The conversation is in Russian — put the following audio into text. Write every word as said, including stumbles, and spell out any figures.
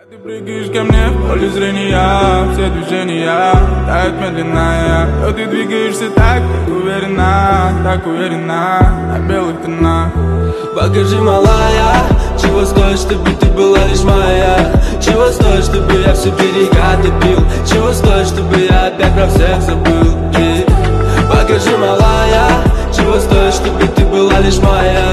Ты прыгаешь ко мне в поле зрения, все движения тают медленно, но ты двигаешься так, так уверенно, так уверенно, на белых тонах. Покажи, малая, чего стоит, чтобы ты была лишь моя. Чего стоит, чтобы я все берега топил. Чего стоит, чтобы я опять про всех забыл. И покажи, малая, чего стоит, чтобы ты была лишь моя.